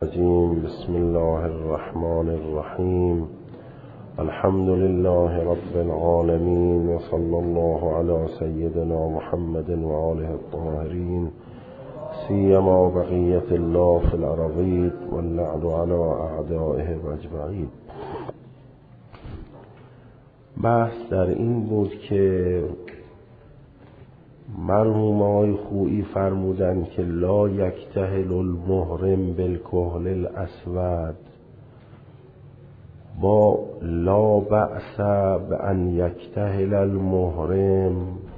بسم الله الرحمن الرحیم. الحمد لله رب العالمین و صلی الله علی سیدنا محمد و آله الطاهرین سیما بقیت الله فی الارضین واللعن علی اعدائه اجمعین. بحث در این بود که مرحوم آقای خویی فرمودند که لا یکتهل المحرم بالکحل الاسود، با لا بأس بأن یکتهل المحرم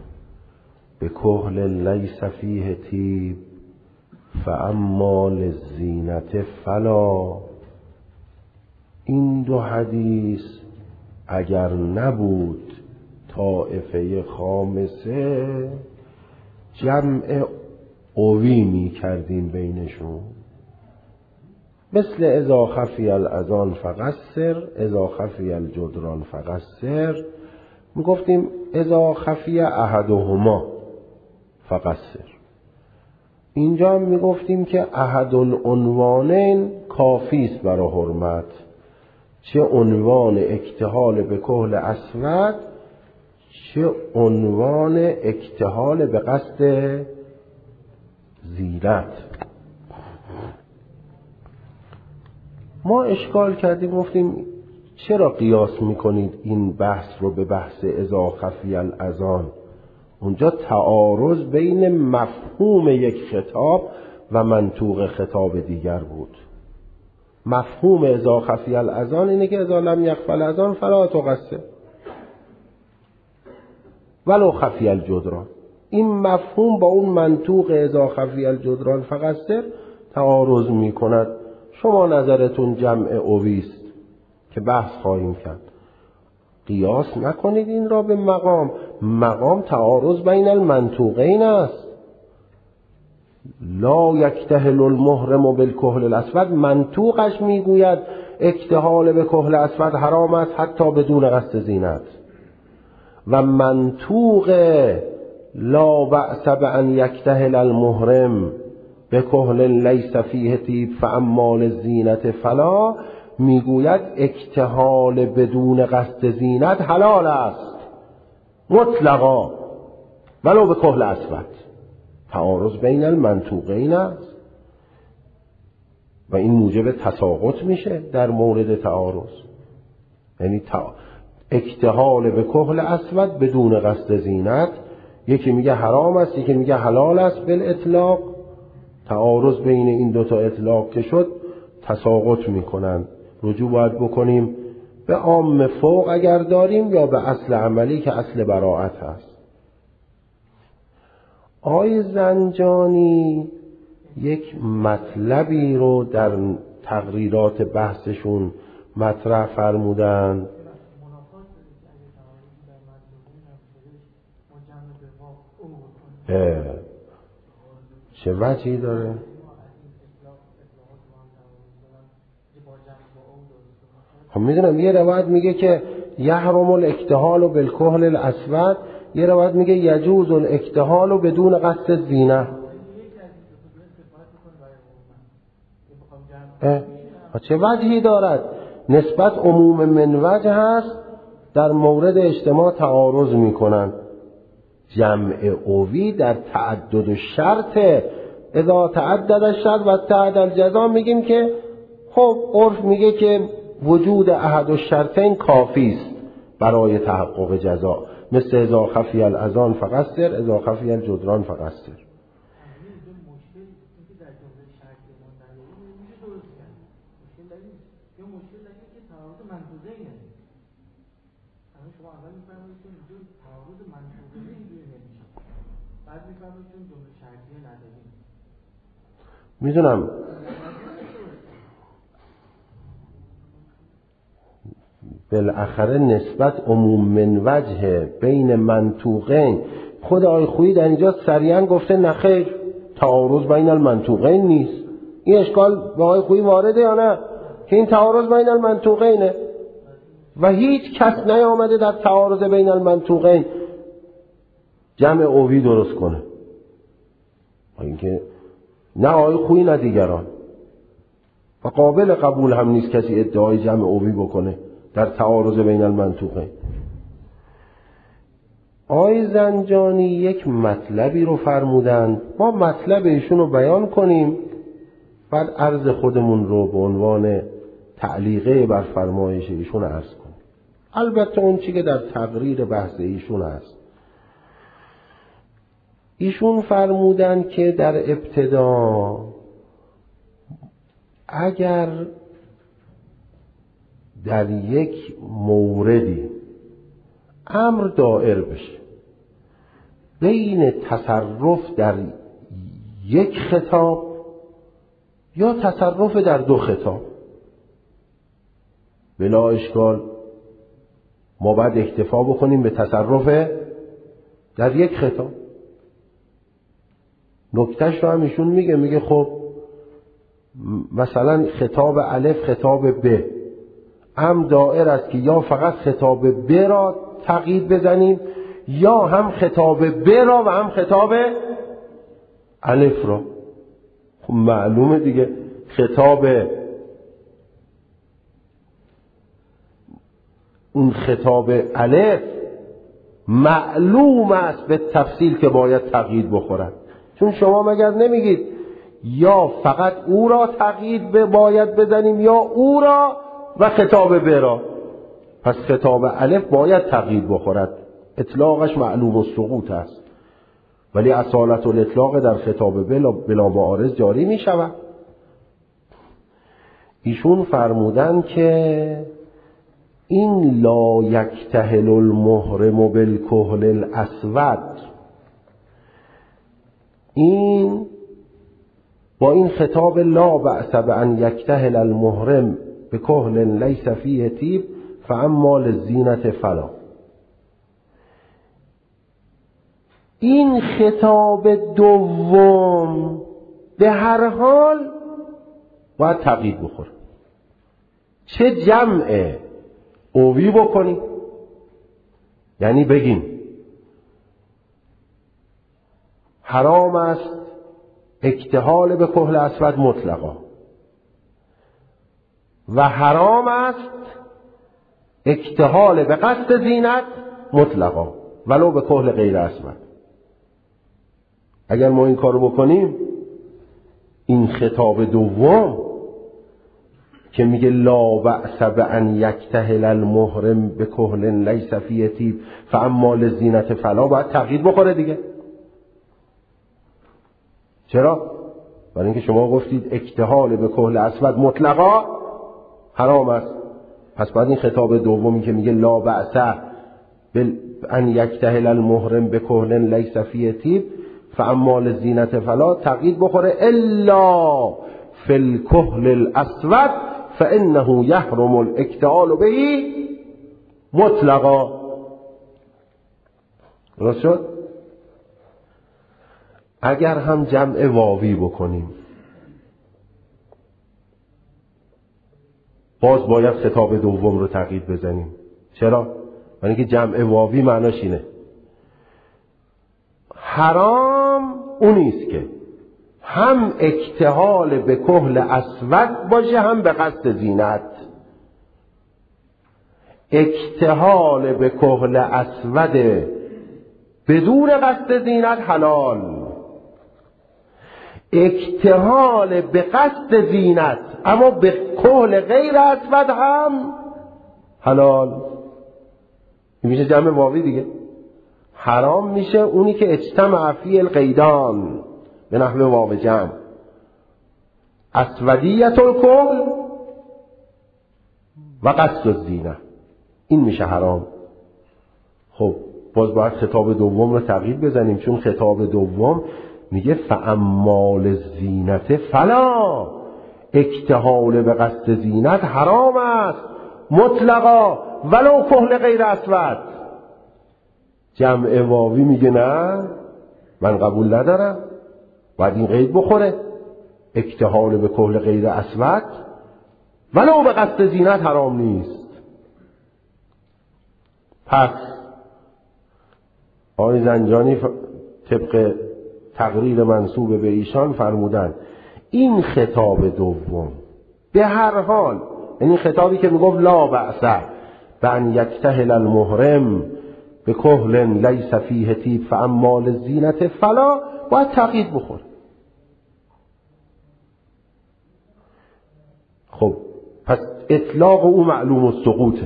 بکحل لیس فیه طیب فاما للزینة فلا. این دو حدیث اگر نبود طائفه خامسه جمع قوی می کردیم بینشون، مثل اذا خفی الاذان فقصر اذا خفی الجدران فقصر. می گفتیم اذا خفی احدهما فقصر. اینجا می گفتیم که احد العنوانین کافی است برای حرمت، چه عنوان اکتحال به کحل اسود چه عنوان اکتحال به قصد زینت. ما اشکال کردیم، گفتیم چرا قیاس میکنید این بحث رو به بحث اذا خفی الاذان؟ اونجا تعارض بین مفهوم یک خطاب و منطوق خطاب دیگر بود. مفهوم اذا خفی الاذان اینه که اذا لم یخفی الاذان فلا تقصر ولو خفی الجدران. این مفهوم با اون منطوق اذا خفی الجدران فقصر تعارض می کند. شما نظرتون جمع اویست که بحث خواهیم کرد. قیاس نکنید این را به مقام. مقام تعارض بین المنطوقین است. لا یکتهل المحرم بالکحل الاسود، منطوقش میگوید اکتحال به کحل اسود حرام است حتی بدون قصد زینت، و منطوق لا بأس بأن یکتهل المحرم بکحل لیس فیه طیب فاما للزینة فلا میگوید اکتحال بدون قصد زینت حلال است مطلقا ولو به کحل اسود. تعارض بین المنطوقین است و این موجب تساقط میشه در مورد تعارض. یعنی اکتحال به کحل اسود بدون قصد زینت، یکی میگه حرام است یکی میگه حلال است بالاطلاق. تعارض بین این دوتا اطلاق که شد تساقط میکنن. رجوع باید بکنیم به عام فوق اگر داریم یا به اصل عملی که اصل براءت هست. آقای زنجانی یک مطلبی رو در تقریرات بحثشون مطرح فرمودن. چه وجهی داره؟ خب میدونم یه روایت میگه که یحرم الاکتحال بالکحل الاسود، یه روایت میگه یجوز الاکتحال بدون قصد زینه. چه وجهی دارد؟ نسبت عموم من وجه هست، در مورد اجتماع تعارض میکنن. جمع اوی در تعدد و شرط، اذا تعدد الشرط و تعدد الجزا میگیم که خب عرف میگه که وجود احد الشرطین کافی است برای تحقق جزا، مثل اذا خفی الاذان فقصر اذا خفی الجدران فقصر. میدونم بالاخره نسبت عموم من وجه بین منطوقین. خود آقای خویی در اینجا صریحا گفته نخیر، تعارض بین المنطوقین نیست. این اشکال به آقای خویی وارده یا نه که این تعارض بین المنطوقینه و هیچ کس نیامده در تعارض بین المنطوقین جمع اوی درست کنه. اینکه نه آقای خویی نه دیگران. و قابل قبول هم نیست کسی ادعای جمع اوی بکنه در تعارض بین المنطوقین. آقای زنجانی یک مطلبی رو فرمودند، ما مطلب ایشون رو بیان کنیم، بعد عرض خودمون رو به عنوان تعلیقه بر فرمایش ایشون عرض کنیم. البته اون چی که در تقریر بحث ایشون هست. ایشون فرمودند که در ابتدا اگر در یک موردی امر دائر بشه بین تصرف در یک خطاب یا تصرف در دو خطاب، بلا اشکال ما باید اکتفا بکنیم به تصرف در یک خطاب. نکتهش رو هم ایشون میگه خب مثلا خطاب الف خطاب ب هم دائر است که یا فقط خطاب ب را تقیید بزنیم یا هم خطاب ب را و هم خطاب الف را. خب معلومه دیگه خطاب اون خطاب الف معلوم است به تفصیل که باید تقیید بخورد، چون شما مگر نمیگید یا فقط او را تقیید باید بزنیم یا او را و خطاب ب را. پس خطاب الف باید تقیید بخورد، اطلاقش معلوم السقوط است، ولی اصالت الاطلاق در خطاب بلا معارض جاری می شود. ایشون فرمودن که این لا یکتهل المحرم بالکحل الاسود، این با این خطاب لا بأس بأن یکتهل المحرم بکحل لیس فیه طیب فاما للزینة فلا، این خطاب دوم به هر حال باید تقیید بخوره. چه جمع اوی بکنی، یعنی بگیم حرام است اکتحال به کحل اسود مطلقا و حرام است اکتحال به قصد زینت مطلقا ولو به کحل غیر اسود. اگر ما این کارو بکنیم، این خطاب دوم که میگه لا بأس بأن یکتهل المحرم به کحل لیس فیه طیب فاما للزینة فلا، باید تقیید بخوره دیگه. چرا؟ برای اینکه شما گفتید اکتحال به کحل اسود مطلقا حرام است، پس باید این خطاب دومی که میگه لا بأس بأن یکتهل المحرم به کحل لیس فیه طیب فاما للزینة فلا تقیید بخوره الا فی الکحل الاسود فانه یحرم الاکتحال به مطلقا. درست شد؟ اگر هم جمع واوی بکنیم باز باید خطاب دوم رو تقیید بزنیم. چرا؟ برای اینکه جمع واوی معناش اینه حرام اونیست که هم اکتحال به کحل اسود باشه هم به قصد زینت. اکتحال به کحل اسود بدون قصد زینت حلال، اکتحال به قصد زینت اما به کحل غیر اسود هم حلال. میشه جمع واوی دیگه. حرام میشه اونی که اجتمع فی القیدان به نحو واو جمع، اسودیت الکحل و قصد الزینه، این میشه حرام. خب باز باید خطاب دوم رو تقیید بزنیم، چون خطاب دوم میگه فاما للزینة فلا، اکتحال به قصد زینت حرام است مطلقا ولو کحل غیر اسود. جمع واوی میگه نه من قبول ندارم، باید این قید بخوره اکتحال به کحل غیر اسود ولو به قصد زینت حرام نیست. پس آقای زنجانی طبق تقریر منسوب به ایشان فرمودن این خطاب دوم به هر حال، یعنی خطابی که میگفت لا بأس بأن یکتهل المحرم به کحل لیس فیه طیب فاما للزینة فلا، باید تقیید بخوره. خب پس اطلاق او معلوم السقوطه.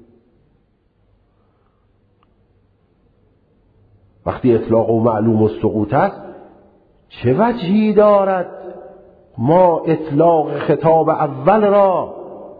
وقتی اطلاق او معلوم السقوط است، چه وجهی دارد ما اطلاق خطاب اول را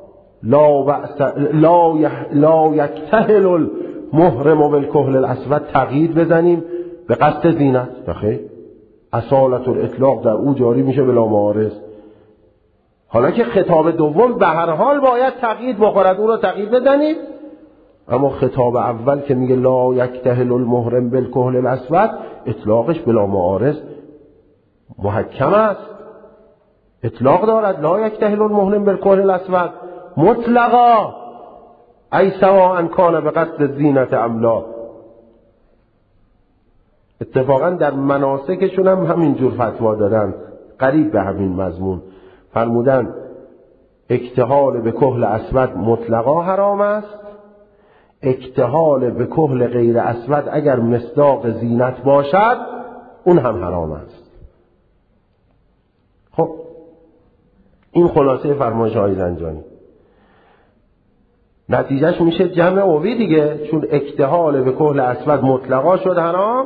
لا یکتهل المحرم بالکحل الاسود تقیید بزنیم به قصد زینت؟ نخیر، اصالت الاطلاق در او جاری میشه بلا معارض. حالا که خطاب دوم به هر حال باید تقیید بخورد، اون را تقیید بزنیم، اما خطاب اول که میگه لا یکتهل المحرم بالکحل الاسود، اطلاقش بلا معارض محکم است، اطلاق دارد. لا یکتهل المحرم بالکحل الاسود مطلقا ای سواء کان به قصد زینت ام لا. اتفاقا در مناسکشون هم همینجور فتوا دادن، قریب به همین مضمون. فرمودن اکتحال به کحل اسود مطلقا حرام است، اکتحال به کحل غیر اسود اگر مصداق زینت باشد اون هم حرام است. خب این خلاصه فرمایش آقای زنجانی. نتیجهش میشه جمع اوی دیگه، چون اکتحال به کحل اسود مطلقا شد حرام.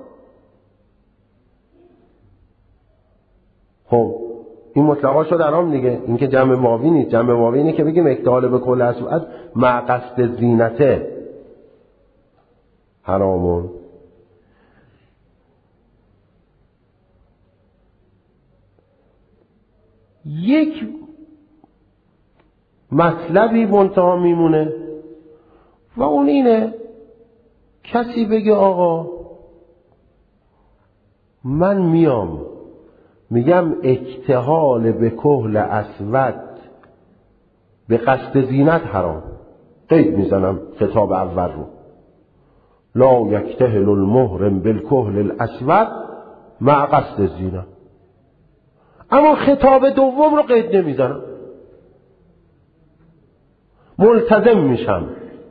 خب این مطلقا شد حرام دیگه، این که جمع واوی نیست. جمع واوی اینه که بگیم اکتحال به کحل اسود مع قصد زینته حرامون. یک مطلبی منتها میمونه و اون اینه کسی بگه آقا من میگم اکتحال به کحل اسود به قصد زینت حرام، قید میزنم خطاب اول رو لا یکتهل المحرم بالکحل الاسود مع قصد زینت، اما خطاب دوم رو قید نمیزنم، ملتزم میشم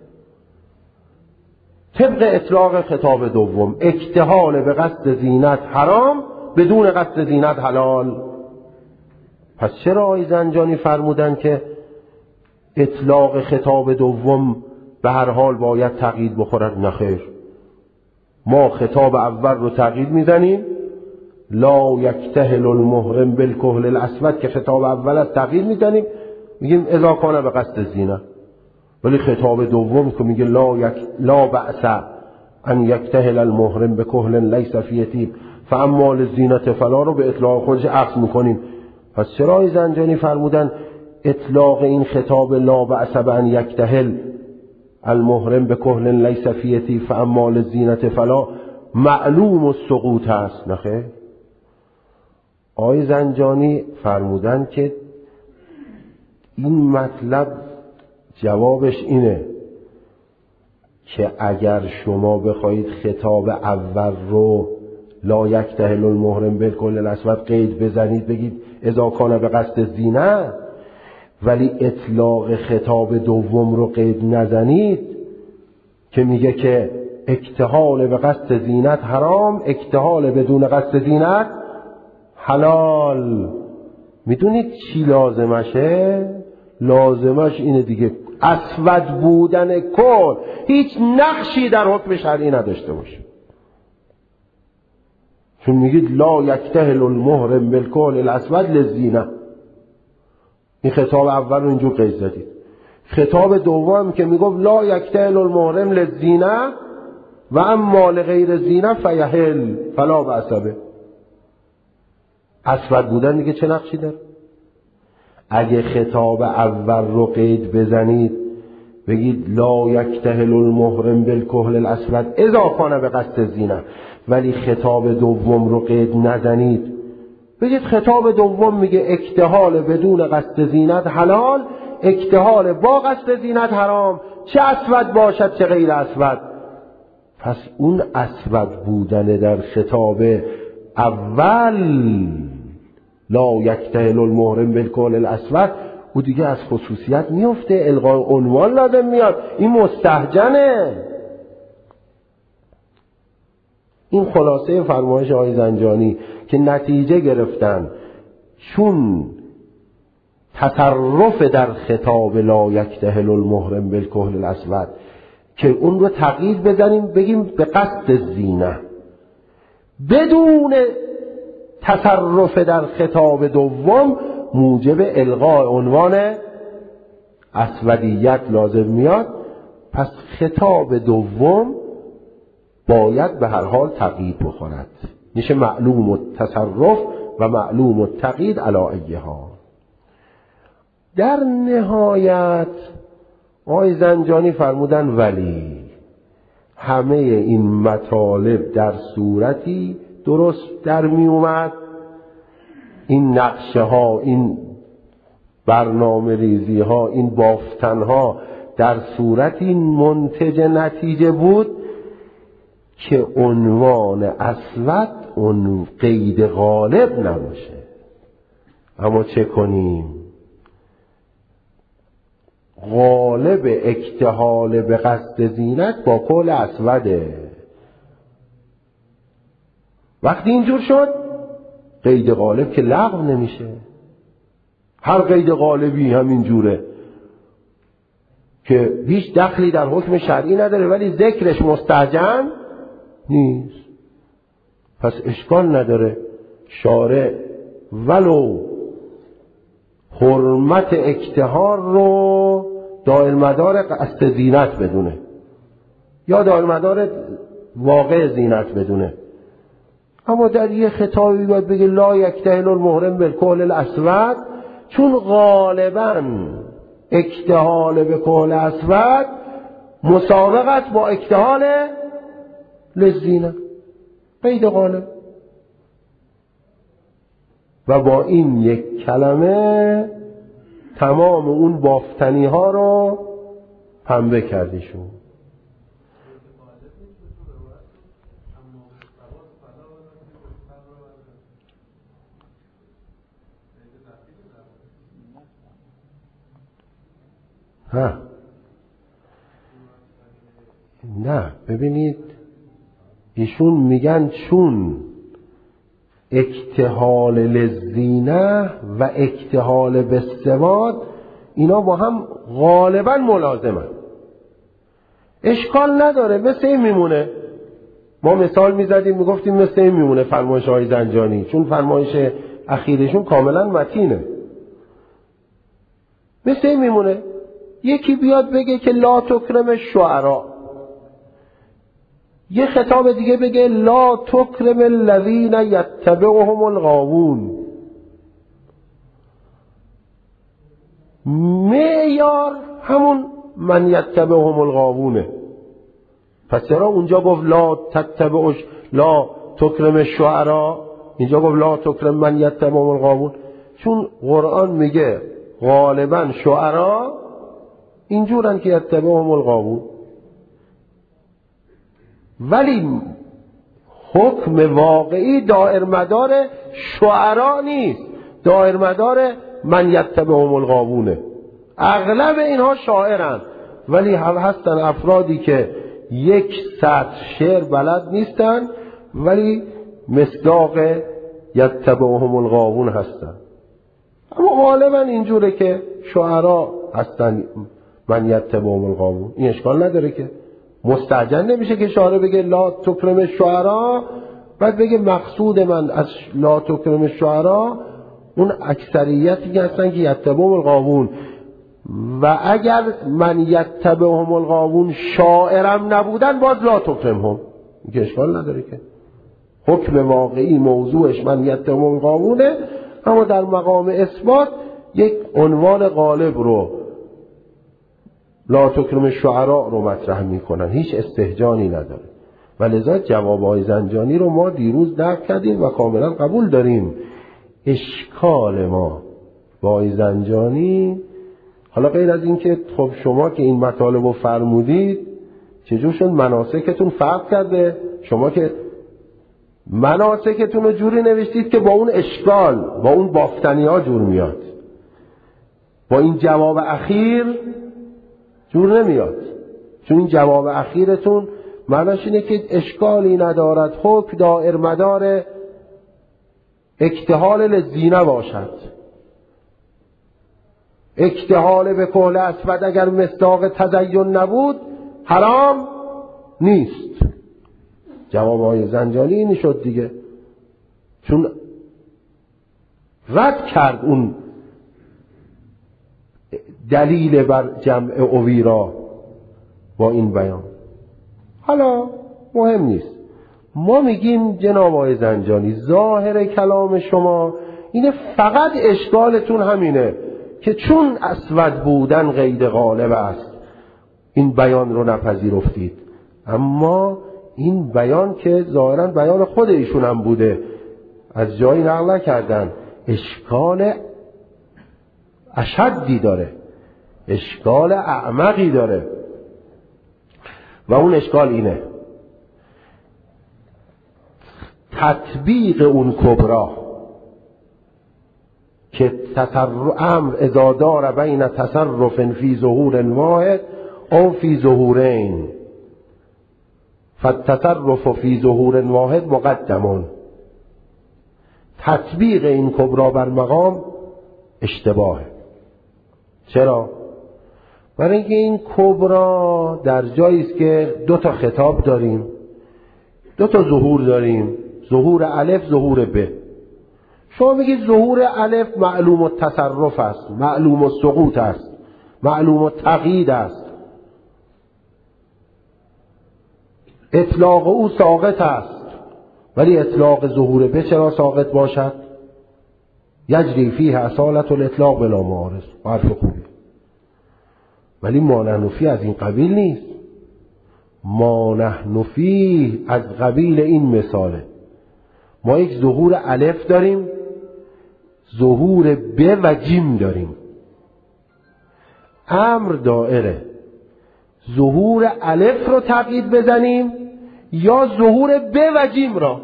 طبق اطلاق خطاب دوم اکتحال به قصد زینت حرام، بدون قصد زینت حلال. پس چرا آقای زنجانی فرمودن که اطلاق خطاب دوم به هر حال باید تقیید بخورد؟ نخیر، ما خطاب اول رو تقیید میزنیم لا یکتهل المحرم بالکحل الاسود که خطاب اول است تقیید میزنیم، میگیم اذا کان به قصد زینت. ولی خطاب دوم که میگه لا بأس ان یکتهل المحرم بکحل لیس فیه طیب فاما للزینة فلا رو به اطلاق خودش عکس میکنیم. پس چرا آقای زنجانی فرمودن اطلاق این خطاب لا بأس ان یکتهل المحرم بکحل لیس فیه طیب فاما للزینة فلا معلوم السقوط است؟ نخیر، آقای زنجانی فرمودن که این مطلب جوابش اینه که اگر شما بخواید خطاب اول رو لا یکتهل المحرم بالکحل الاسود قید بزنید بگید اذا کان به قصد زینت، ولی اطلاق خطاب دوم رو قید نزنید که میگه که اکتحال به قصد زینت حرام، اکتحال بدون قصد زینت حلال. میدونید چی لازمشه؟ لازمش اینه دیگه اسود بودن کل هیچ نقشی در حکم شرعی نداشته باشه. چون میگید لا یکتهل المحرم بالکحل الاسود للزینه، این خطاب اول رو اینجور قید زدید. خطاب دوم که میگفت لا یکتهل المحرم للزینه و اما لغیر زینه فیحل فلا بأس به، اسود بودن دیگه چه نقشی داره؟ اگه خطاب اول رو قید بزنید بگید لا یکتهل المحرم بالکحل الاسود اذا کان به قصد زینه، ولی خطاب دوم رو قید نزنید بگید خطاب دوم میگه اکتحال بدون قصد زینت حلال، اکتحال با قصد زینت حرام، چه اسود باشد چه غیر اسود. پس اون اسود بودن در خطاب اول لا یکتهل المحرم بالکحل الاسود او دیگه از خصوصیت میفته، الغای عنوان لازم میاد، این مستهجنه. این خلاصه فرمایش آقای زنجانی که نتیجه گرفتن چون تصرف در خطاب لا یکتهل المحرم بالکحل الاسود که اون رو تغییر بزنیم بگیم به قصد زینه، بدون تصرف در خطاب دوم موجب الغاء عنوان اسودیت لازم میاد. پس خطاب دوم باید به هر حال تقیید بخورد، میشه معلوم التصرف و معلوم التقیید علی ایها. در نهایت آقای زنجانی فرمودن ولی همه این مطالب در صورتی درست در می اومد، این نقشه ها، این برنامه ریزی ها، این بافتن ها در صورتی منتج نتیجه بود که عنوان اسود اون قید غالب نباشه. اما چه کنیم؟ غالب اکتحال به قصد زینت با کحل اسوده. وقتی اینجور شد قید غالب که لغو نمیشه. هر قید غالبی همین جوره که هیچ دخلی در حکم شرعی نداره ولی ذکرش مستهجن نیست، پس اشکال نداره شارع ولو حرمت اکتحال رو دائر مدار قصد زینت بدونه یا دائر مدار واقع زینت بدونه، اما در یه خطابی باید بگه لا یکتهل المحرم بالکحل الاسود، چون غالبا اکتحال به کحل اسود مسابقت با اکتحال للزینه، قید غالب. و با این یک کلمه تمام اون بافتنی ها رو پنبه کردیشون. نه ببینید ایشون میگن چون اکتحال للزینه و اکتحال بالسواد اینا با هم غالبا ملازمن، اشکال نداره، مثل این میمونه. ما مثال میزدیم میگفتیم مثل این میمونه فرمایش های زنجانی، چون فرمایش اخیرشون کاملا متینه. مثل این میمونه یکی بیاد بگه که لا تکرم الشعراء، یه خطاب دیگه بگه لا تکرم الذین یتبعهم الغاوون. معیار همون من یتبعهم الغاوونه، پس چرا اونجا گفت لا تتبعش لا تکرم الشعراء، اینجا گفت لا تکرم من یتبعهم الغاوون؟ چون قرآن میگه غالبا شعرا اینجورن که یتبعهم الغاوون، ولی حکم واقعی دائر مدار شعرا نیست، دائر مدار من یتبعهم الغاوونه. اغلب اینها شاعرن ولی هستن افرادی که یک سطر شعر بلد نیستن ولی مصداق یتبعهم الغاوون هستن. اما غالبا اینجوره که شعرا هستن من یتبعهم الغاوون. این اشکال نداره که مستعجل نمیشه که شاعر بگه لا تکرم الشعراء بعد بگه مقصود من از لا تکرم الشعراء اون اکثریتی که هستن که یتبعهم الغاوون، و اگر من یتبعهم الغاوون شاعرم نبودن باز لا تکرمهم. این اشکال نداره که حکم واقعی موضوعش من یتبعهم الغاوونه، اما در مقام اثبات یک عنوان غالب رو لا تکرم الشعراء رو مطرح میکنن، هیچ استهجانی نداره. و لذا جوابهای زنجانی رو ما دیروز درک کردیم و کاملا قبول داریم. اشکال ما با زنجانی، حالا غیر از این که خب شما که این مطالب رو فرمودید چجور شد مناسکتون فرق کرده؟ شما که مناسکتون رو جوری نوشتید که با اون اشکال با اون بافتنی ها جور میاد. با این جواب اخیر جور نمیاد، چون این جواب اخیرتون معناش اینه که اشکالی ندارد حکم دائر مدار اکتحال للزینه باشد. اکتحال به کحل اسود اگر مصداق تزین نبود حرام نیست. جواب آقای زنجانی اینی شد دیگه، چون رد کرد اون دلیل بر جمع اوی را با این بیان. حالا مهم نیست، ما میگیم جناب آقای زنجانی ظاهر کلام شما اینه، فقط اشکالتون همینه که چون اسود بودن قید غالب است این بیان رو نپذیرفتید. اما این بیان که ظاهرا بیان خود ایشون هم بوده، از جایی نقل نکردن، اشکال اشدی داره، اشکال اعمقی داره، و اون اشکال اینه: تطبیق اون کبرا که امر اذا دار بین تصرف فی ظهور واحد او فی ظهورین فالتصرف فی ظهور واحد مقدمون. تطبیق این کبرا بر مقام اشتباهه. چرا؟ برای اینکه این کبرا در جایی است که دو تا خطاب داریم، دو تا ظهور داریم، ظهور الف، ظهور ب. شما میگید ظهور الف معلوم التصرف است، معلوم السقوط است، معلوم التقیید است، اطلاق او ساقط است، ولی اطلاق ظهور ب چرا ساقط باشد؟ یجری فیه اصالت الاطلاق بلا معارض. حرف خوبی، ولی ما نحن فیه از این قبیل نیست. ما نحن فیه از قبیل این مثاله: ما یک ظهور الف داریم، ظهور ب و جیم داریم. امر دائره ظهور الف رو تقیید بزنیم یا ظهور ب و جیم را.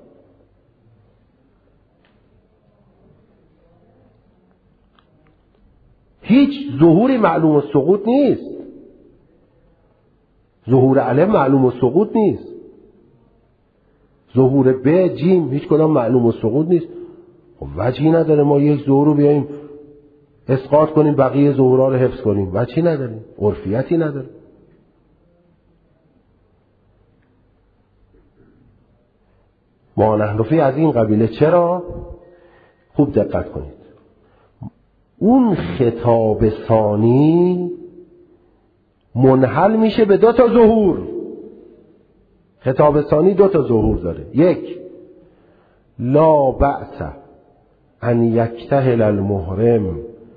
هیچ ظهوری معلوم السقوط نیست. ظهور الف معلوم السقوط نیست، ظهور ب جیم هیچ کدام معلوم السقوط نیست. خب وجهی نداره ما یک ظهور رو بیاییم اسقاط کنیم بقیه ظهورها رو حفظ کنیم، وجهی نداریم، عرفیتی نداره. ما نحن فی از این قبیله. چرا؟ خوب دقت کنید. اون خطاب ثانی منحل میشه به دو تا ظهور. خطاب ثانی دو تا ظهور داره: یک، لا بأس ان یکتحل المحرم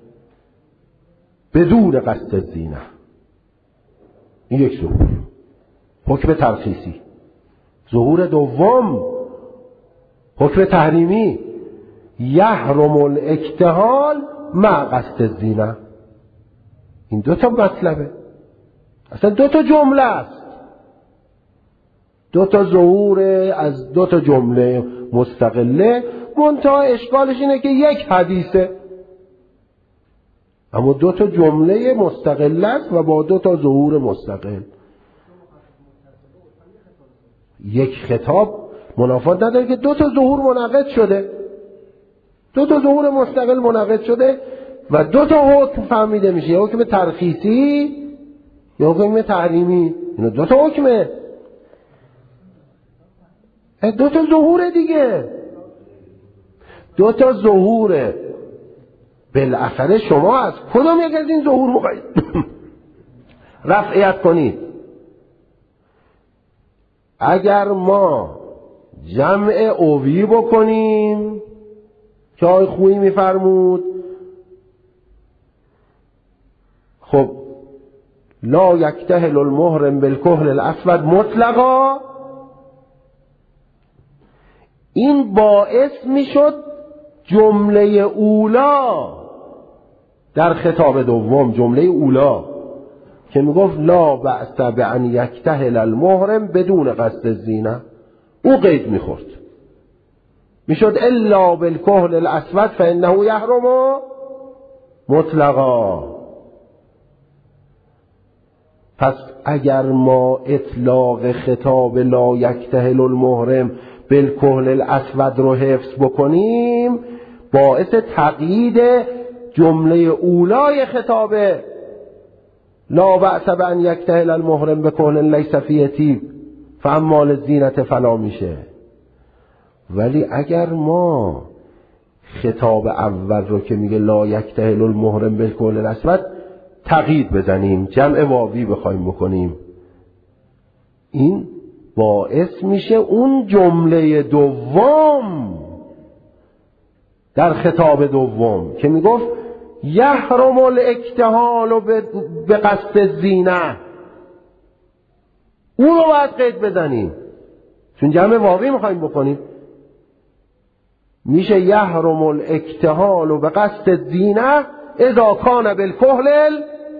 بدون قصد الزینه. این یک ظهور، حکم ترخیصی. ظهور دوم حکم تحریمی: یحرم الاکتحال مع قصد الزینه. این دو تا مطلبه، اصلا دو تا جمله است، دو تا ظهور از دو تا جمله مستقله. منتها اشکالش اینه که یک حدیثه، اما دو تا جمله مستقله است و با دو تا ظهور مستقل. یک خطاب منافات نداره که دو تا ظهور منعقد شده، دو تا ظهور مستقل منعقد شده و دو تا حکم فهمیده میشه، یا حکم ترخیصی یا حکم تحریمی. اینا دو تا حکمه، دو تا ظهور دیگه، دو تا ظهوره. بالاخره شما از کدام یک از این ظهور میخواید رفعیت کنید؟ اگر ما جمع اوی بکنیم که آقای خویی میفرمود، خب لا یکتحل المحرم بالکحل الاسود مطلقا، این باعث میشد جمله اولا در خطاب دوم، جمله اولا که میگفت لا بأس بأن یکتحل المحرم بدون قصد الزینه، او قید میخورد، میشد الا بالکحل الاسود فانه یحرم مطلقا. پس اگر ما اطلاق خطاب لا یکتهل المحرم بالکحل الاسود رو حفظ بکنیم، باعث تقیید جمله اولای خطاب لا بأس بأن یکتهل المحرم بکحل لیس فیه طیب فاما للزینة فلا میشه. ولی اگر ما خطاب اول رو که میگه لا یکتهل المحرم بالکحل الاسود تقیید بزنیم، جمع واوی بخوایم بکنیم، این باعث میشه اون جمله دوم در خطاب دوم که میگفت یحرم الاکتحال به قصد الزینه، اون رو باید قید بزنیم چون جمع واوی میخوایم بکنیم. میشه یحرم الاکتحال به قصد الزینه اذا کان بالکحل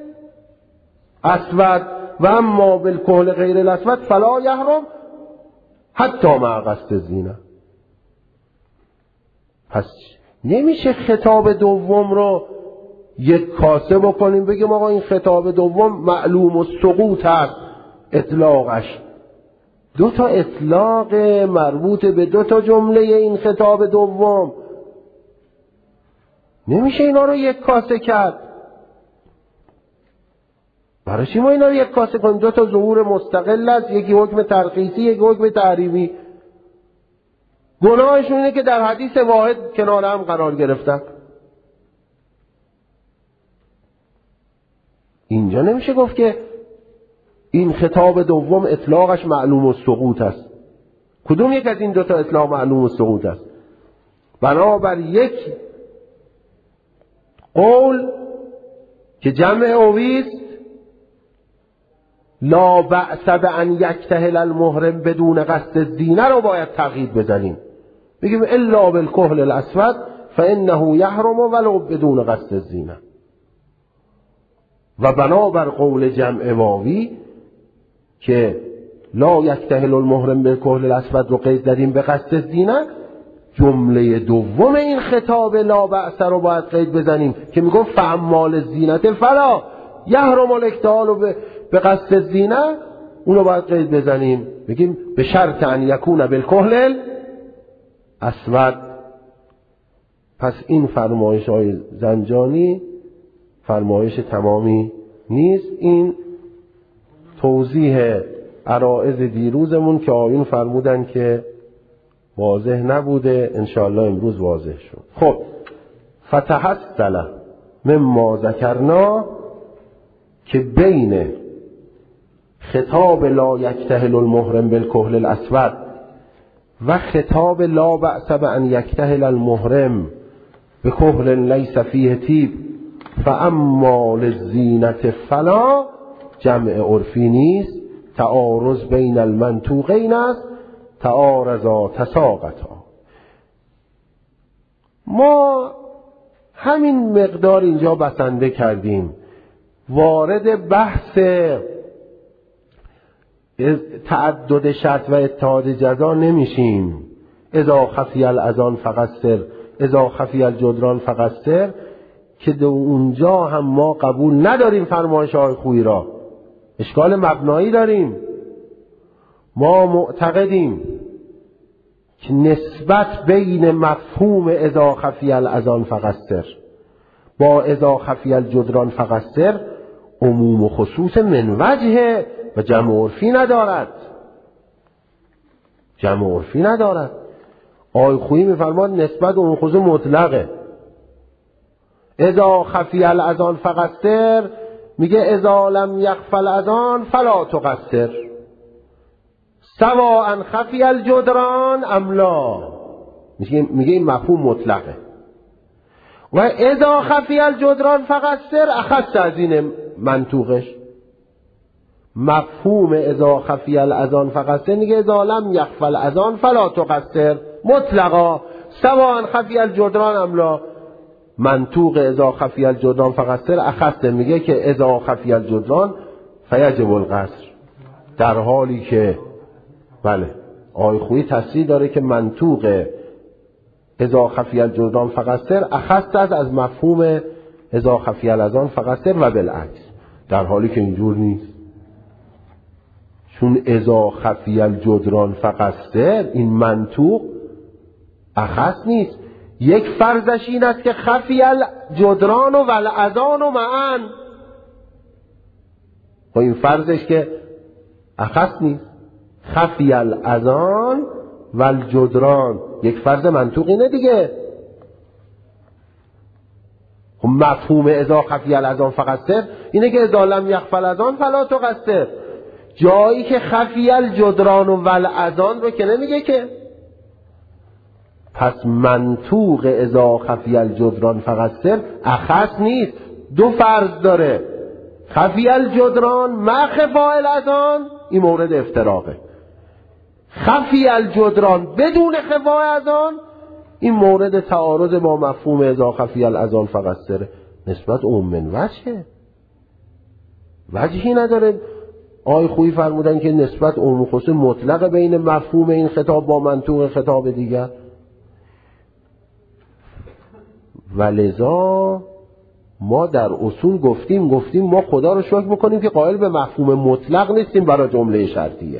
اسود و اما بالکحل غیر الاسود فلا یحرم حتی مع قصد الزینه. پس نمیشه خطاب دوم رو یک کاسه بکنیم بگیم آقا این خطاب دوم معلوم السقوط هست اطلاقش. دو تا اطلاق مربوط به دو تا جمله این خطاب دوم، نمیشه اینا رو یک کاسه کرد. برای چی ما اینا رو یک کاسه کنیم؟ دو تا ظهور مستقل است، یکی حکم ترخیصی یکی حکم تحریمی. گناهشون اینه که در حدیث واحد کنار هم قرار گرفتن. اینجا نمیشه گفت که این خطاب دوم اطلاقش معلوم السقوط است. کدوم یک از این دو تا اطلاق معلوم السقوط است؟ بنابر یک قول که جمع اویست لا بأس بأن یکتهل المحرم بدون قصد الزینه رو باید تقیید بزنیم، بگیم الا بالکحل الاسود فانه یحرم ولو بدون قصد الزینه. و بنابر قول جمع واوی که لا یکتهل المحرم بالکحل الاسود رو قید زدیم به قصد الزینه، جمله دوم این خطاب لا بأس رو باید قید بزنیم که میگم فاما للزینة فلا یحرم الاکتحال به قصد الزینه، اونو باید قید بزنیم بگیم به شرط ان یکون بالکحل الاسود. پس این فرمایش های زنجانی فرمایش تمامی نیست. این توضیح عرائض دیروزمون که آیون فرمودن که واضح نبوده، انشاءالله امروز واضح شد. خب فتحصل مما ذکرنا که بین خطاب لا یکتهل المحرم بالکحل الاسود و خطاب لا بأس بأن یکتهل المحرم بکحل لیس فیه طیب فاما للزینة فلا جمع عرفی نیست، تعارض بین المنطوقین است، تعارضا تساقطا. ما همین مقدار اینجا بسنده کردیم، وارد بحث تعدد شرط و اتحاد جزا نمیشیم. اذا خفی الاذان فقصر اذا خفی الجدران فقصر، که اونجا هم ما قبول نداریم فرمایش های خویی را، اشکال مبنایی داریم. ما معتقدیم که نسبت بین مفهوم اذا خفی الاذان فقصر با اذا خفی الجدران فقصر عموم و خصوص من وجه و جمع عرفی ندارد. جمع عرفی ندارد. آی خویی میفرماد نسبت عموم خصوص مطلقه. اذا خفی الاذان فقصر میگه اذا لم یخفی الاذان فلا تقصر سواء خفی الجدران ام لا. میگه این مفهوم مطلقه. و اذا خفی الجدران فقصر اخص از این منطوقش. مفهوم اذا خفی الاذان فقصر میگه اذا لم یخفی الاذان فلا تقصر مطلقا سواء خفی الجدران ام لا. منطوق اذا خفی الجدران فقصر اخص میگه که اذا خفی الجدران فیجب القصر، در حالی که بله آی خویی تصریح داره که منطوق اذا خفی الجدران فقصر اخص از مفهوم اذا خفی الاذان فقصر و بالعکس، در حالی که اینجور نیست. چون اذا خفی الجدران فقصر این منطوق اخص نیست. یک فرضش این است که خفی الجدران و الاذان و معا، و این فرضش که اخص نیست. خفی الاذان و الجدران یک فرض منطوق اینه دیگه. مفهوم اذا خفی الاذان فقصر اینه که اذا لم یخفی الاذان فلا تقصر. جایی که خفی الجدران و الاذان رو که نمیگه که. پس منطوق اذا خفی الجدران فقصر اخص نیست، دو فرض داره. خفی الجدران مع خفاء الاذان این مورد افتراقه. خفی الجدران بدون خفاء الاذان این مورد تعارض با مفهوم اذا خفی الاذان فقصر. نسبت عموم من وجهی نداره. آقای خویی فرمودن که نسبت عموم خصوص مطلق بین مفهوم این خطاب با منطوق خطاب دیگر. ولذا ما در اصول گفتیم ما خدا رو شکر میکنیم که قائل به مفهوم مطلق نیستیم برای جمله شرطیه.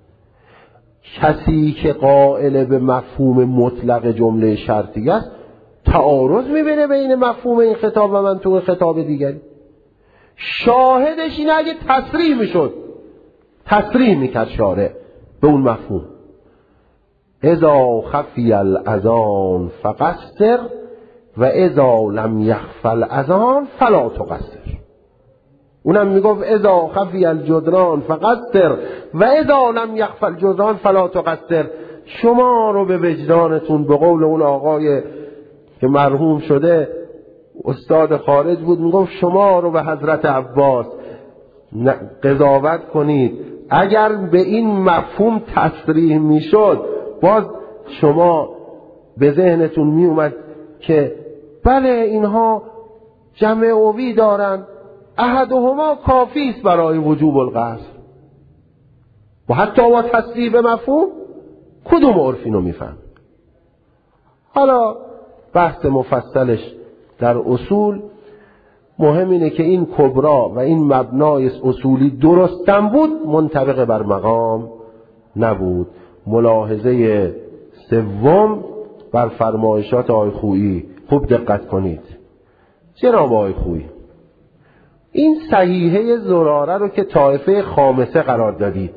کسی که قائل به مفهوم مطلق جمله شرطیه است تعارض میبینه بین مفهوم این خطاب و منطوق خطاب دیگری. شاهدش اینه اگه تصریح میشد، تصریح میکرد شارع به اون مفهوم اذا خفی الاذان فقصر و اذا لم یخفی الاذان فلا تقصر. اونم میگفت اذا خفی الجدران فقصر و اذا لم یخفی الجدران فلا تقصر. شما رو به وجدانتون، به قول اون آقای که مرحوم شده استاد خارج بود، میگفت شما رو به حضرت عباس قضاوت کنید اگر به این مفهوم تصریح میشد باز شما به ذهنتون میومد که بله اینها جمع اوی دارن، احدهما کافی است برای وجوب القصر، و حتی با تصریح به مفهوم کدوم عرف اینو میفهم. حالا بحث مفصلش در اصول مهم اینه که این کبرا و این مبنای اصولی درستم بود، منطبق بر مقام نبود. ملاحظه سوم بر فرمایشات آقای خویی خوب دقت کنید. جناب آقای خویی این صحیحه زراره رو که طایفه خامسه قرار دادید،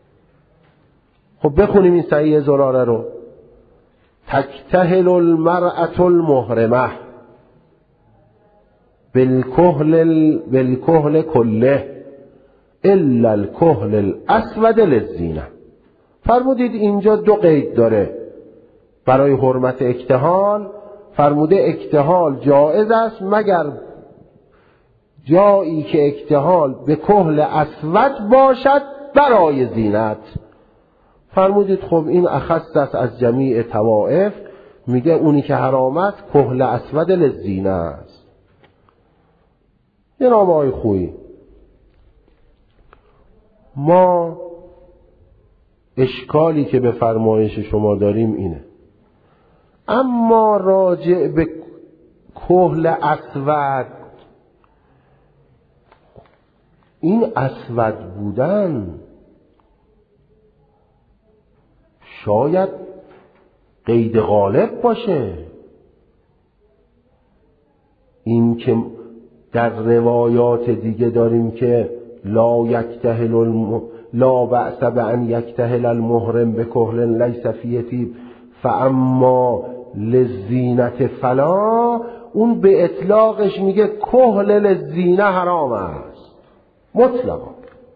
خب بخونیم این صحیحه زراره رو. تکتهل المرأة المحرمه بالکهل کله الا الکهل الاسود للزینه. فرمودید اینجا دو قید داره برای حرمت اکتحال. فرموده اکتحال جایز است مگر جایی که اکتحال به کحل اسود باشد برای زینت. فرمودید خب این اخص است از جمیع طوائف، میگه اونی که حرام است کحل اسود للزینه است. جناب آقای خویی ما اشکالی که به فرمایش شما داریم اینه، اما راجع به کحل اسود، این اسود بودن شاید قید غالب باشه. این که در روایات دیگه داریم که لا بأس بأن یکتهل المحرم بکحل لیس فیه طیب فاما للزینت فلا، اون به اطلاقش میگه کحل للزینه حرام است مطلقا.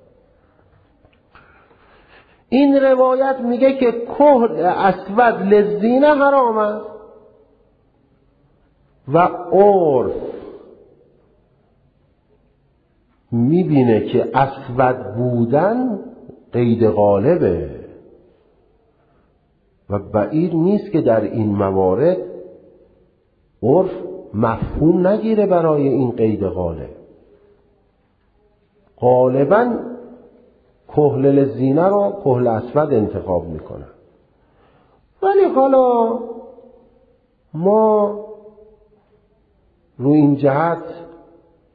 این روایت میگه که کحل اسود للزینه حرام است و عرف میبینه که اسود بودن قید غالبه و بعید نیست که در این موارد عرف مفهوم نگیره برای این قید غالب. غالباً کحل للزینه رو کحل اسود انتخاب میکنن. ولی حالا ما رو این جهت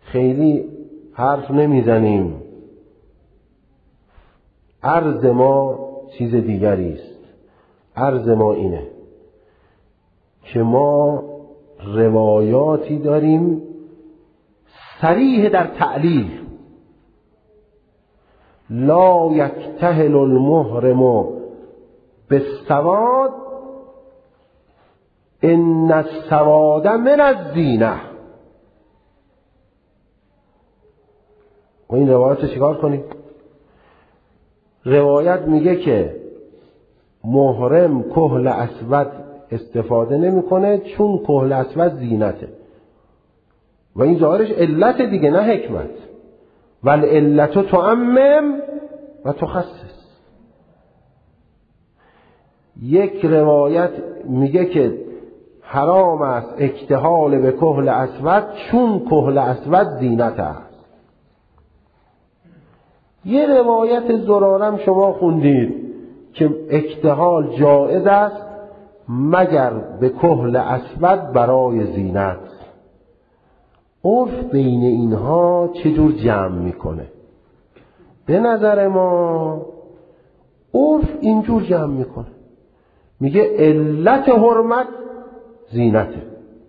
خیلی حرف نمیزنیم. عرض ما چیز دیگری است. عرض ما اینه که ما روایاتی داریم صریح در تعلیل. لا یکتهل المحرم بالسواد ان السواد من الزینه. و این روایت رو چیکار کنیم؟ روایت میگه که محرم کحل اسود استفاده نمیکنه چون کحل اسود زینته. و این ظاهرش علت دیگه، نه حکمت. ول علت تعمم و تخصص. یک روایت میگه که حرام است اکتحال به کحل اسود چون کحل اسود زینت است. یه روایت زرارم شما خوندید که اکتحال جایز است مگر به کحل اسود برای زینت. عرف بین اینها چجور جمع میکنه؟ به نظر ما عرف اینجور جمع میکنه، میگه علت حرمت زینته.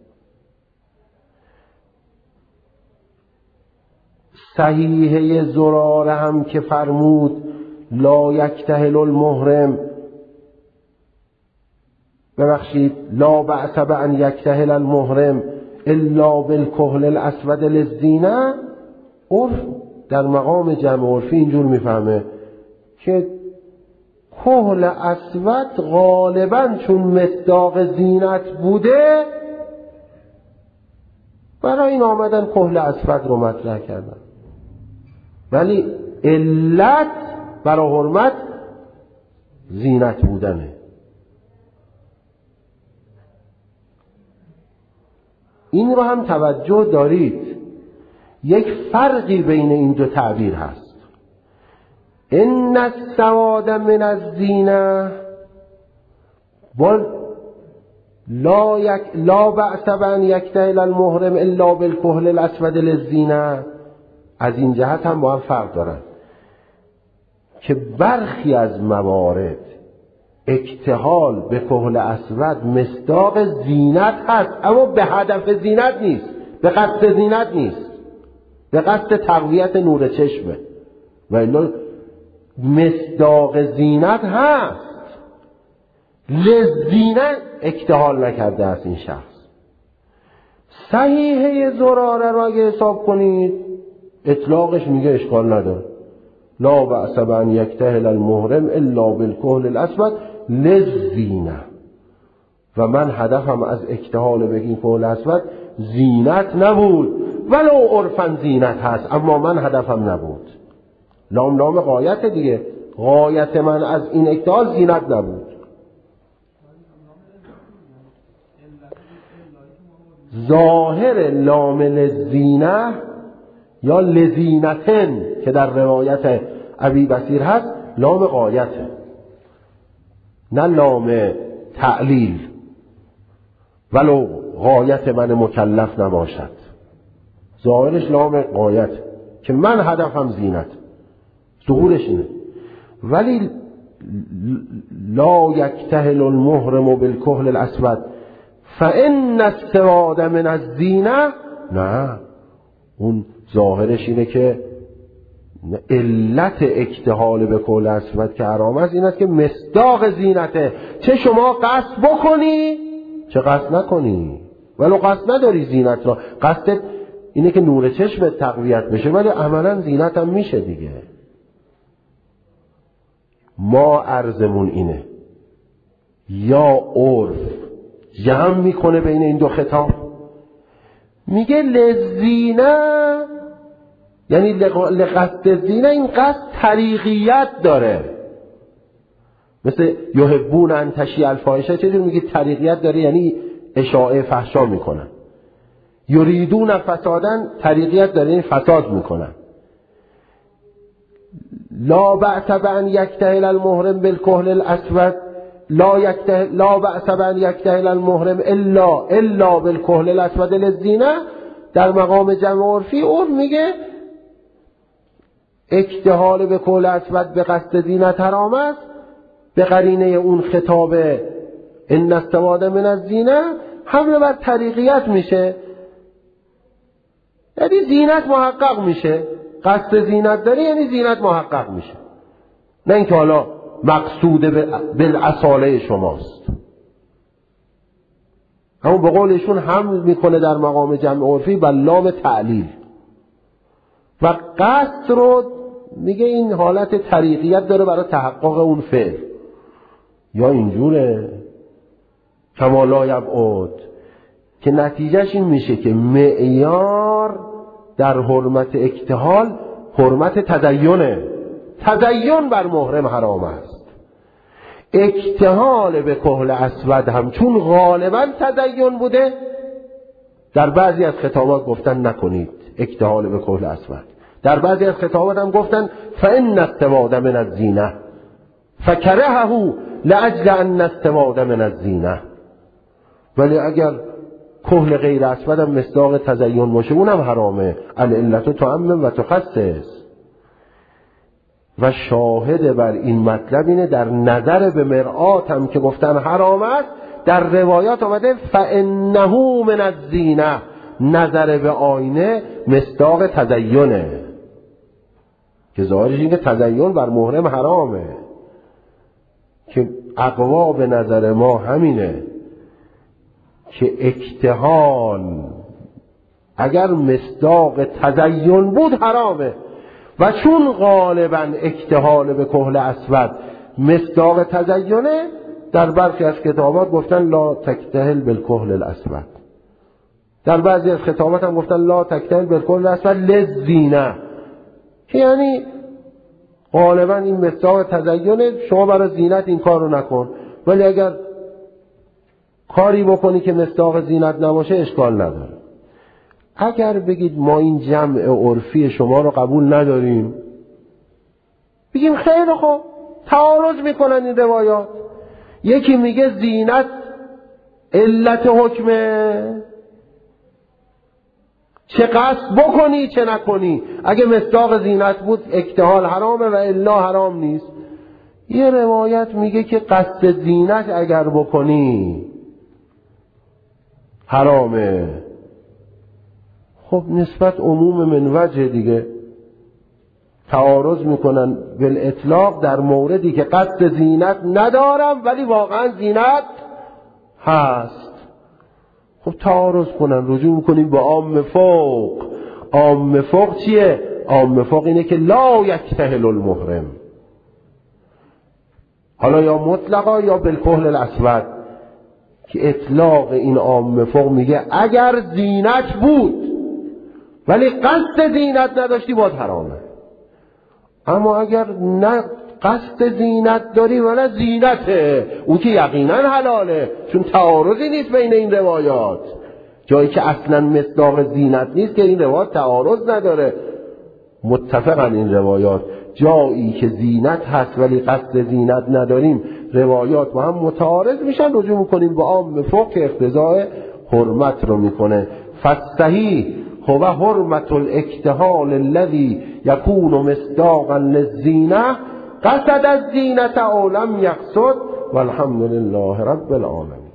صحیحه زراره هم که فرمود لا یکتهل المحرم، ببخشید لا بأس بأن یکتهل المحرم الا بالکحل الاسود للزینه، عرف در مقام جمع عرفی اینجور میفهمه که کحل اسود غالبا چون مصداق زینت بوده برای این آمدن کحل اسود رو مطرح کردن، ولی علت برای حرمت زینت بودنه. این رو هم توجه دارید، یک فرقی بین این دو تعبیر هست. ان السواد من الزینه با لا بأس بأن یکتهل المحرم الا بالکحل الاسود للزینه، از این جهت هم با هم فرق دارن که برخی از موارد اکتحال به کحل اسود مصداق زینت هست، اما به هدف زینت نیست، به قصد زینت نیست، به قصد تقویت نور چشمه. و الا مصداق زینت هست، لزینت اکتحال نکرده است این شخص. صحیحه زراره را اگه حساب کنید اطلاقش میگه اشکال نداره، لا بأس بأن یکتهل المحرم الا بالکحل الاسود للزینه، و من هدفم از اکتحال به این کحل اسود زینت نبود، ولو عرفاً زینت هست اما من هدفم نبود. لام غایت دیگه، غایت من از این اکتحال زینت نبود. ظاهر لام للزینه یا لزینتن که در روایت ابی بصیر هست لام غایته، نه لام تعلیل، ولو غایت من مکلف نباشد. ظاهرش لام غایت که من هدفم زینت، ظهورش اینه. ولی لا یکتهل المحرم بالکحل الاسود فان السواد من الزینه، نه، اون ظاهرش اینه که علت اکتحال به کحل اسود که حرام است این است که مصداق زینته، چه شما قصد بکنی چه قصد نکنی، ولو قصد نداری زینت را، قصدت اینه که نور چشم تقویت بشه، ولی عملا زینت هم میشه دیگه. ما عرضمون اینه یا عرف جمع میکنه بین این دو خطاب، میگه لزینه یعنی لقصد زینه، این قصد طریقیت داره، مثل یحبون ان تشیع الفاحشه، چجور میگه طریقیت داره؟ یعنی اشاعه فحشا میکنن. یریدون فسادن طریقیت داره، یعنی فساد میکنن. لا بأس بأن یکتهل المحرم بالکحل الاسود لا بأس بأن یکتهل المحرم الا بالکحل الاسود للزینه، در مقام جمع عرفی اون میگه اکتحال به کحل اسود به قصد زینت حرام است، به قرینه اون خطاب ان استواد من الزینه حمله بر طریقیت میشه، یعنی زینت محقق میشه. قصد زینت داری یعنی زینت محقق میشه، نه اینکه حالا مقصود بالاصاله شماست. همون به قولشون حمل میکنه در مقام جمع عرفی بر لام تعلیل و قصد رو میگه این حالت طریقیت داره برای تحقق اون فعل. یا اینجوره کما لا یبعد که نتیجهش این میشه که معیار در حرمت اکتحال حرمت تدینه. تدین بر محرم حرام است. اکتحال به کحل اسود هم چون غالبا تدین بوده، در بعضی از خطابات گفتن نکنید اکتحال به کحل اسود، در بعضی از خطابات هم گفتن فان استواد من الزینه فکرهه لاجل ان استواد من الزینه. ولی اگر کحل غیر اسود هم مصداق تزین باشه اونم حرامه. العلت تعمم و تخصص. و شاهد بر این مطلب اینه در نظر به مرآت هم که گفتن حرام است، در روایات آمده فانه من الزینه، نظر به آینه مصداق تزینه، که ظاهرش این که تزین بر محرم حرامه. که اقوا به نظر ما همینه که اکتحال اگر مصداق تزین بود حرامه، و چون غالبا اکتحال به کحل اسود مصداق تزینه، در برخی از کتابات گفتن لا تکتحل بالکحل الاسود، در بعضی از خطابات هم گفتن لا تکتحل بالکحل الاسود للزینه، که یعنی غالبا این مصداق تزینه، شما برای زینت این کار رو نکن، ولی اگر کاری بکنی که مصداق زینت نباشه اشکال نداره. اگر بگید ما این جمع عرفی شما رو قبول نداریم، بگیم خیلی خوب، تعارض میکنن این روایات. یکی میگه زینت علت حکمه، چه قصد بکنی چه نکنی، اگه مصداق زینت بود اکتحال حرامه و الا حرام نیست. یه روایت میگه که قصد زینت اگر بکنی حرامه. خب نسبت عموم من وجه دیگه تعارض میکنن بالاطلاق در موردی که قصد زینت ندارم ولی واقعا زینت هست. خب تعارض کنن، رجوع میکنیم به عام فوق. عام فوق چیه؟ عام فوق اینه که لا یکتحل المحرم، حالا یا مطلقا یا بالکحل الاسود، که اطلاق این عام فوق میگه اگر زینت بود ولی قصد زینت نداشتی باید حرامه. اما اگر نه قصد زینت داری ولی زینته، اون که یقینا حلاله، چون تعارضی نیست بین این روایات. جایی که اصلا مصداق زینت نیست که این روایات تعارض نداره، متفقن این روایات. جایی که زینت هست ولی قصد زینت نداریم، روایات با هم متعارض میشن، رجوع میکنیم به عام فوق که اقتضاء حرمت رو میکنه. فصحیح هو حرمت الاکتحال الذي يكون مصداقا للزینه قصد الزینة او لم یقصد والحمد لله رب العالمین.